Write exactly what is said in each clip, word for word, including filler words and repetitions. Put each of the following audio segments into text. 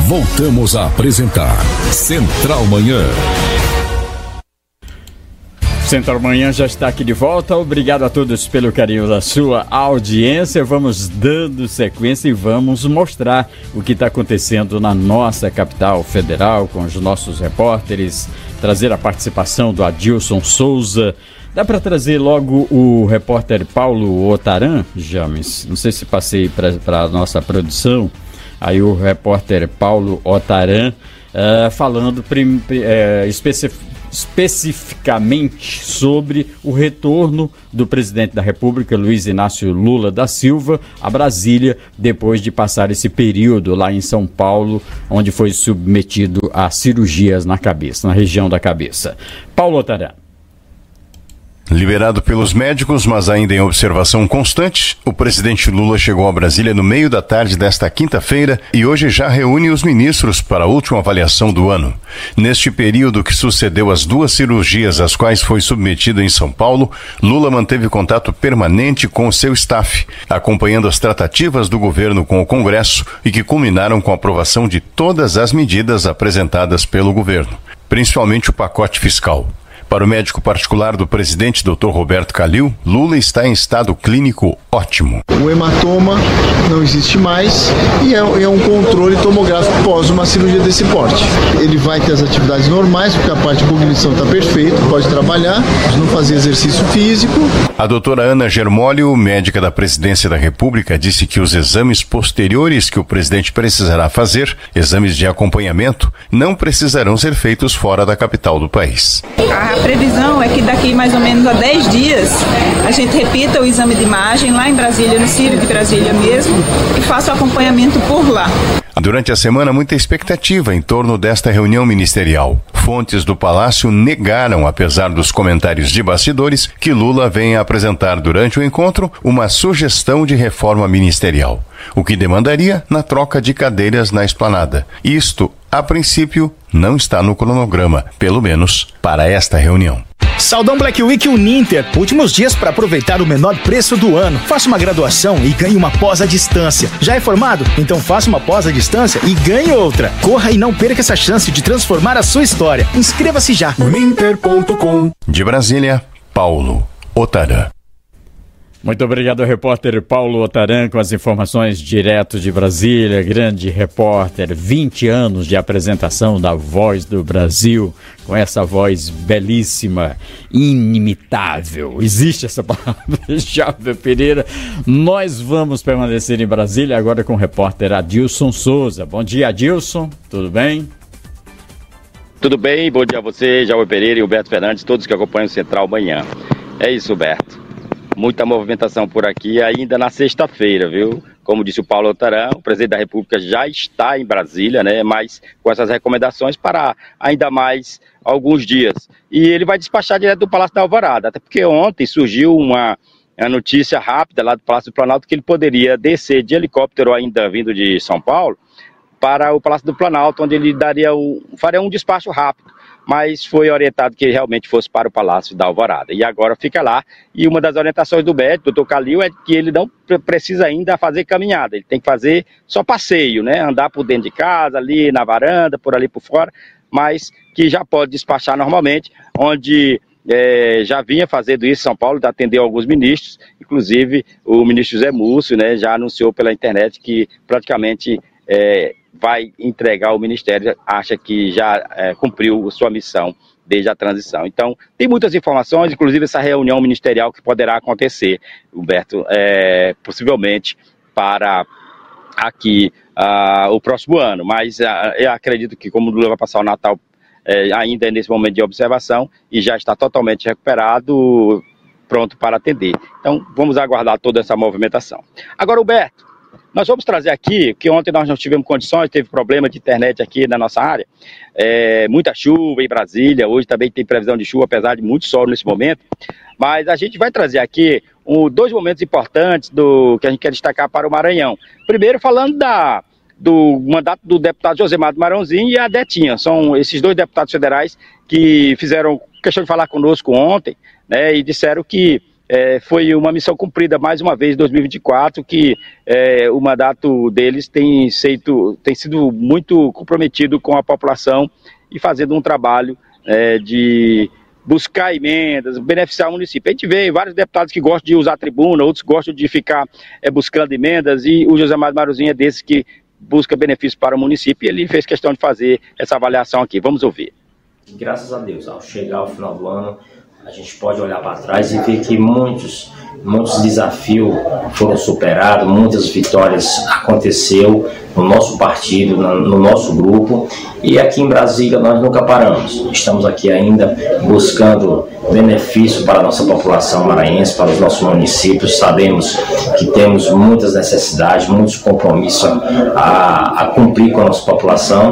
Voltamos a apresentar Central Manhã. Central Manhã já está aqui de volta. Obrigado a todos pelo carinho da sua audiência. Vamos dando sequência e vamos mostrar o que está acontecendo na nossa capital federal com os nossos repórteres, trazer a participação do Adilson Souza. Dá para trazer logo o repórter Paulo Otaran, James? Não sei se passei para a nossa produção. Aí o repórter Paulo Otaran uh, falando prim, uh, especificamente especificamente sobre o retorno do presidente da República, Luiz Inácio Lula da Silva, a Brasília, depois de passar esse período lá em São Paulo, onde foi submetido a cirurgias na cabeça, na região da cabeça. Paulo Otaran. Liberado pelos médicos, mas ainda em observação constante, o presidente Lula chegou a Brasília no meio da tarde desta quinta-feira e hoje já reúne os ministros para a última avaliação do ano. Neste período que sucedeu as duas cirurgias às quais foi submetido em São Paulo, Lula manteve contato permanente com o seu staff, acompanhando as tratativas do governo com o Congresso e que culminaram com a aprovação de todas as medidas apresentadas pelo governo, principalmente o pacote fiscal. Para o médico particular do presidente, doutor Roberto Calil, Lula está em estado clínico ótimo. O hematoma não existe mais e é, é um controle tomográfico pós uma cirurgia desse porte. Ele vai ter as atividades normais, porque a parte de cognição está perfeita, pode trabalhar, não fazer exercício físico. A doutora Ana Germólio, médica da Presidência da República, disse que os exames posteriores que o presidente precisará fazer, exames de acompanhamento, não precisarão ser feitos fora da capital do país. A previsão é que daqui mais ou menos a dez dias a gente repita o exame de imagem lá em Brasília, no Círio de Brasília mesmo, e faça o acompanhamento por lá. Durante a semana, muita expectativa em torno desta reunião ministerial. Fontes do Palácio negaram, apesar dos comentários de bastidores, que Lula venha apresentar durante o encontro uma sugestão de reforma ministerial, o que demandaria na troca de cadeiras na esplanada. Isto, a princípio, não está no cronograma, pelo menos para esta reunião. Saldão Black Week Uninter. Últimos dias para aproveitar o menor preço do ano. Faça uma graduação e ganhe uma pós à distância. Já é formado? Então faça uma pós à distância e ganhe outra. Corra e não perca essa chance de transformar a sua história. Inscreva-se já. uninter ponto com. De Brasília, Paulo Otaran. Muito obrigado, repórter Paulo Otaran, com as informações direto de Brasília. Grande repórter, vinte anos de apresentação da Voz do Brasil, com essa voz belíssima, inimitável. Existe essa palavra, Jávio Pereira. Nós vamos permanecer em Brasília agora com o repórter Adilson Souza. Bom dia, Adilson, tudo bem? Tudo bem, bom dia a você, Jávio Pereira e Humberto Fernandes, todos que acompanham o Central Manhã. É isso, Humberto. Muita movimentação por aqui ainda na sexta-feira, viu? Como disse o Paulo Otaran, o presidente da República já está em Brasília, né? Mas com essas recomendações para ainda mais alguns dias. E ele vai despachar direto do Palácio da Alvorada, até porque ontem surgiu uma, uma notícia rápida lá do Palácio do Planalto que ele poderia descer de helicóptero ainda vindo de São Paulo para o Palácio do Planalto, onde ele daria o, faria um despacho rápido. Mas foi orientado que realmente fosse para o Palácio da Alvorada. E agora fica lá. E uma das orientações do médico, doutor Calil, é que ele não precisa ainda fazer caminhada. Ele tem que fazer só passeio, né? Andar por dentro de casa, ali na varanda, por ali por fora, mas que já pode despachar normalmente, onde é, já vinha fazendo isso em São Paulo, atendeu alguns ministros, inclusive o ministro Zé Múcio, né, já anunciou pela internet que praticamente... É, vai entregar o Ministério, acha que já é, cumpriu sua missão desde a transição. Então, tem muitas informações, inclusive essa reunião ministerial que poderá acontecer, Humberto, é, possivelmente para aqui uh, o próximo ano, mas uh, eu acredito que como o Lula vai passar o Natal é, ainda é nesse momento de observação e já está totalmente recuperado, pronto para atender. Então, vamos aguardar toda essa movimentação. Agora, Humberto, nós vamos trazer aqui, que ontem nós não tivemos condições, teve problema de internet aqui na nossa área, é, muita chuva em Brasília, hoje também tem previsão de chuva, apesar de muito sol nesse momento, mas a gente vai trazer aqui um, dois momentos importantes do, que a gente quer destacar para o Maranhão. Primeiro, falando da, do mandato do deputado Josemar do Marãozinho e a Detinha, são esses dois deputados federais que fizeram questão de falar conosco ontem, né, e disseram que é, foi uma missão cumprida mais uma vez em dois mil e vinte e quatro, que é, o mandato deles tem, feito, tem sido muito comprometido com a população e fazendo um trabalho é, de buscar emendas, beneficiar o município. A gente vê vários deputados que gostam de usar a tribuna, outros gostam de ficar é, buscando emendas, e o José Mário Maruzinho é desse que busca benefício para o município, e ele fez questão de fazer essa avaliação aqui. Vamos ouvir. Graças a Deus, ao chegar ao final do ano, a gente pode olhar para trás e ver que muitos, muitos desafios foram superados, muitas vitórias aconteceu no nosso partido, no nosso grupo, e aqui em Brasília nós nunca paramos. Estamos aqui ainda buscando benefício para a nossa população maranhense, para os nossos municípios. Sabemos que temos muitas necessidades, muitos compromissos a, a cumprir com a nossa população,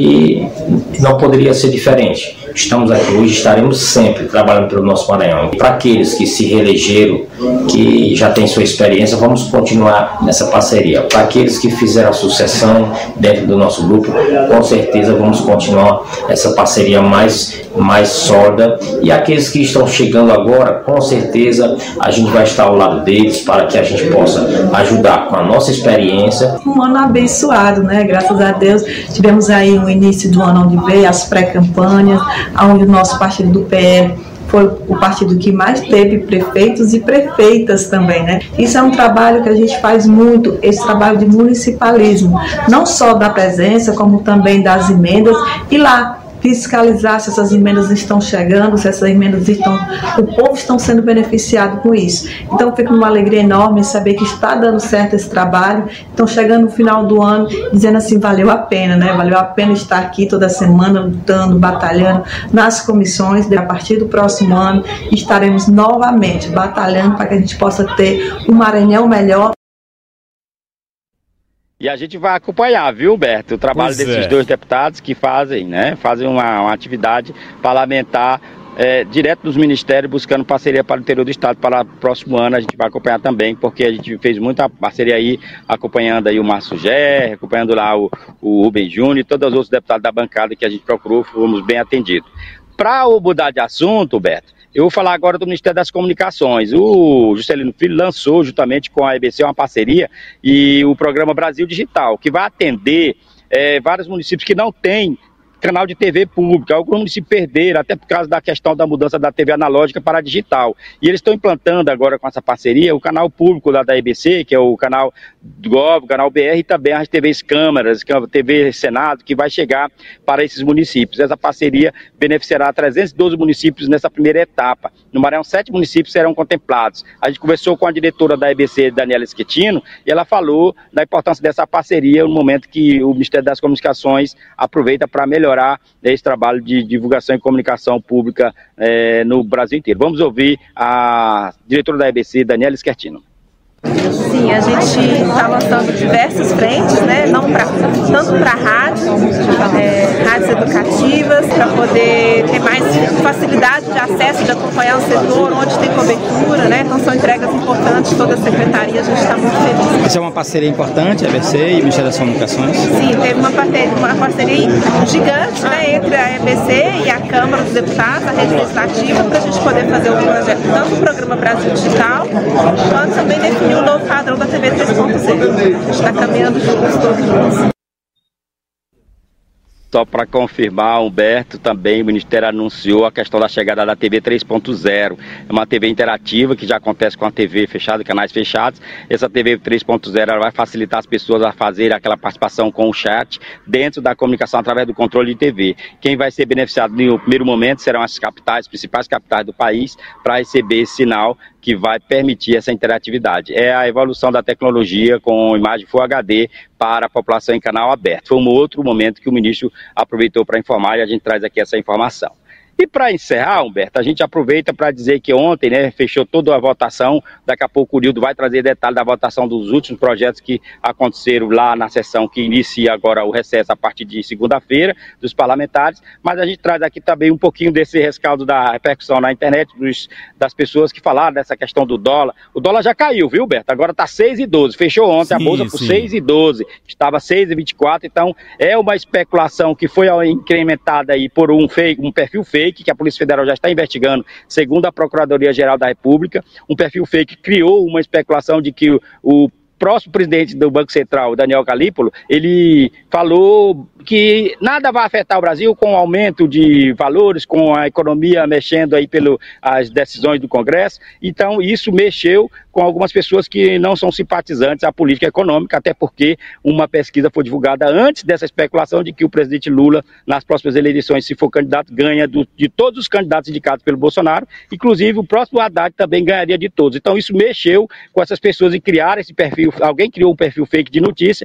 e não poderia ser diferente. Estamos aqui hoje, estaremos sempre trabalhando pelo nosso Maranhão. Para aqueles que se reelegeram, que já têm sua experiência, vamos continuar nessa parceria. Para aqueles que fizeram a sucessão dentro do nosso grupo, com certeza vamos continuar essa parceria mais, mais sólida. E aqueles que estão chegando agora, com certeza a gente vai estar ao lado deles para que a gente possa ajudar com a nossa experiência. Um ano abençoado, né? Graças a Deus. Tivemos aí no início do ano onde veio as pré-campanhas, onde o nosso partido do P L foi o partido que mais teve prefeitos e prefeitas também, né? Isso é um trabalho que a gente faz muito, esse trabalho de municipalismo, não só da presença, como também das emendas, e lá fiscalizar se essas emendas estão chegando, se essas emendas estão, o povo estão sendo beneficiado com isso. Então fica uma alegria enorme saber que está dando certo esse trabalho. Então chegando no final do ano, dizendo assim, valeu a pena, né? Valeu a pena estar aqui toda semana lutando, batalhando nas comissões. A partir do próximo ano estaremos novamente batalhando para que a gente possa ter um Maranhão melhor. E a gente vai acompanhar, viu, Humberto, o trabalho pois desses é. dois deputados que fazem, né, fazem uma, uma atividade parlamentar é, direto dos ministérios, buscando parceria para o interior do estado para o próximo ano. A gente vai acompanhar também, porque a gente fez muita parceria aí, acompanhando aí o Márcio Gerri, acompanhando lá o, o Rubem Júnior e todos os outros deputados da bancada que a gente procurou, fomos bem atendidos. Para mudar de assunto, Humberto, eu vou falar agora do Ministério das Comunicações. O Juscelino Filho lançou, juntamente com a E B C, uma parceria e o programa Brasil Digital, que vai atender é, vários municípios que não têm canal de T V pública. Alguns municípios perderam, até por causa da questão da mudança da T V analógica para a digital. E eles estão implantando agora com essa parceria o canal público lá da E B C, que é o canal do Gov, o canal B R, e também as T Vs Câmaras, que é a T V Senado, que vai chegar para esses municípios. Essa parceria beneficiará trezentos e doze municípios nessa primeira etapa. No Maranhão, sete municípios serão contemplados. A gente conversou com a diretora da E B C, Daniela Schettino, e ela falou da importância dessa parceria no momento que o Ministério das Comunicações aproveita para melhorar esse trabalho de divulgação e comunicação pública é, no Brasil inteiro. Vamos ouvir a diretora da E B C, Daniela Schettino. Sim, a gente está lançando diversas frentes, né? Não pra, tanto para rádio, é, rádios educativas, para poder ter mais facilidade de acesso, de acompanhar o setor, onde tem cobertura, né? Então são entregas importantes, toda a secretaria, a gente está muito feliz. Isso é uma parceria importante, a E B C e o Ministério das Comunicações? Sim, teve uma parceria, uma parceria gigante, né, entre a E B C e a Câmara dos Deputados, a rede legislativa, para a gente poder fazer o projeto, tanto o programa Brasil Digital, quanto também definir o novo padrão da T V três ponto zero. A gente está caminhando juntos todos juntos. Só para confirmar, Humberto, também o Ministério anunciou a questão da chegada da T V três ponto zero. É uma T V interativa que já acontece com a T V fechada, canais fechados. Essa T V três ponto zero ela vai facilitar as pessoas a fazerem aquela participação com o chat dentro da comunicação através do controle de T V. Quem vai ser beneficiado no primeiro momento serão as capitais, principais capitais do país, para receber esse sinal que vai permitir essa interatividade. É a evolução da tecnologia com imagem Full H D para a população em canal aberto. Foi um outro momento que o ministro aproveitou para informar e a gente traz aqui essa informação. E para encerrar, Humberto, a gente aproveita para dizer que ontem, né, fechou toda a votação. Daqui a pouco o Nildo vai trazer detalhes da votação dos últimos projetos que aconteceram lá na sessão que inicia agora o recesso a partir de segunda-feira dos parlamentares. Mas a gente traz aqui também um pouquinho desse rescaldo da repercussão na internet dos, das pessoas que falaram dessa questão do dólar. O dólar já caiu, viu, Humberto? Agora está seis e doze. Fechou ontem sim, a bolsa por sim. seis e doze. Estava seis e vinte e quatro. Então é uma especulação que foi incrementada aí por um, fake, um perfil fake, fake, que a Polícia Federal já está investigando, segundo a Procuradoria-Geral da República. Um perfil fake criou uma especulação de que o, o próximo presidente do Banco Central, Daniel Galípolo, ele falou que nada vai afetar o Brasil com o aumento de valores, com a economia mexendo aí pelas decisões do Congresso. Então isso mexeu com algumas pessoas que não são simpatizantes à política econômica, até porque uma pesquisa foi divulgada antes dessa especulação de que o presidente Lula, nas próximas eleições, se for candidato, ganha do, de todos os candidatos indicados pelo Bolsonaro, inclusive o próximo Haddad também ganharia de todos. Então isso mexeu com essas pessoas em criar esse perfil, alguém criou um perfil fake de notícia,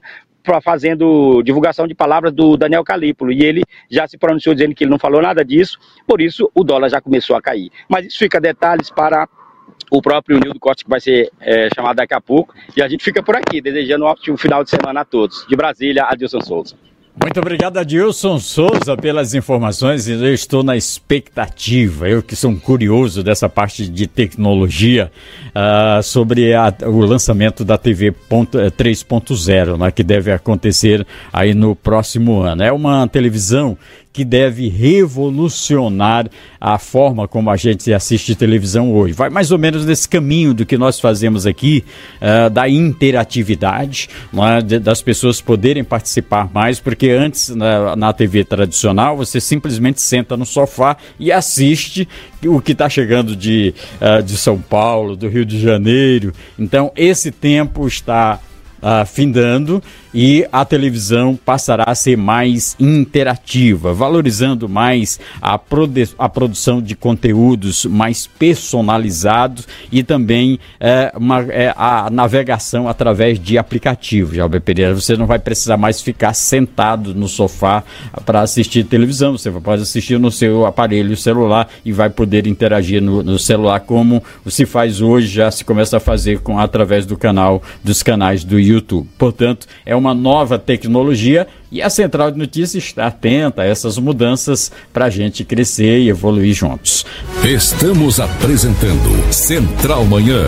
fazendo divulgação de palavras do Daniel Galípolo, e ele já se pronunciou dizendo que ele não falou nada disso, por isso o dólar já começou a cair. Mas isso fica detalhes para o próprio Nildo Costa, que vai ser é, chamado daqui a pouco, e a gente fica por aqui, desejando um ótimo final de semana a todos. De Brasília, Adilson Souza. Muito obrigado, Adilson Souza, pelas informações. Eu estou na expectativa, eu que sou um curioso dessa parte de tecnologia, uh, sobre a, o lançamento da T V três ponto zero, né, que deve acontecer aí no próximo ano. É uma televisão que deve revolucionar a forma como a gente assiste televisão hoje. Vai mais ou menos nesse caminho do que nós fazemos aqui, uh, da interatividade, né, de, das pessoas poderem participar mais, porque antes, na, na T V tradicional, você simplesmente senta no sofá e assiste o que está chegando de, uh, de São Paulo, do Rio de Janeiro. Então, esse tempo está Uh, findando, e a televisão passará a ser mais interativa, valorizando mais a, produ- a produção de conteúdos mais personalizados e também é, uma, é, a navegação através de aplicativos. Já, Pereira, você não vai precisar mais ficar sentado no sofá para assistir televisão, você pode assistir no seu aparelho celular e vai poder interagir no, no celular como se faz hoje, já se começa a fazer com, através do canal, dos canais do YouTube. Portanto, é uma nova tecnologia e a Central de Notícias está atenta a essas mudanças para a gente crescer e evoluir juntos. Estamos apresentando Central Manhã.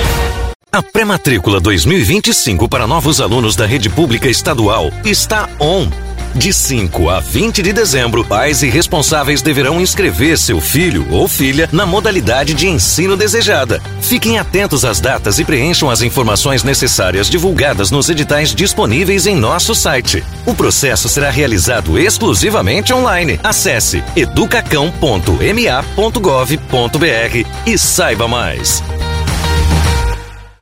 A pré-matrícula dois mil e vinte e cinco para novos alunos da rede pública estadual está on. De cinco a vinte de dezembro, pais e responsáveis deverão inscrever seu filho ou filha na modalidade de ensino desejada. Fiquem atentos às datas e preencham as informações necessárias divulgadas nos editais disponíveis em nosso site. O processo será realizado exclusivamente online. Acesse educacão ponto m a ponto gov ponto b r e saiba mais.